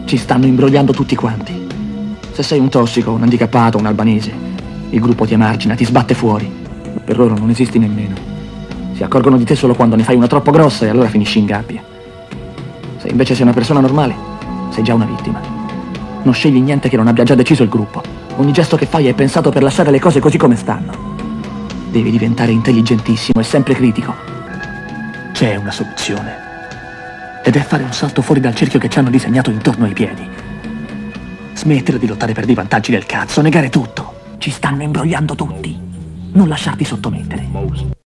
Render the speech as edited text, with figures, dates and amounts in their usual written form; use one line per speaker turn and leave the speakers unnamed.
Ci stanno imbrogliando tutti quanti. Se sei un tossico, un handicappato, un albanese, il gruppo ti emargina, ti sbatte fuori. Per loro non esisti nemmeno. Si accorgono di te solo quando ne fai una troppo grossa e allora finisci in gabbia. Se invece sei una persona normale, sei già una vittima. Non scegli niente che non abbia già deciso il gruppo. Ogni gesto che fai è pensato per lasciare le cose così come stanno. Devi diventare intelligentissimo e sempre critico. C'è una soluzione. Ed è fare un salto fuori dal cerchio che ci hanno disegnato intorno ai piedi. Smettere di lottare per dei vantaggi del cazzo, negare tutto. Ci stanno imbrogliando tutti. Non lasciarti sottomettere.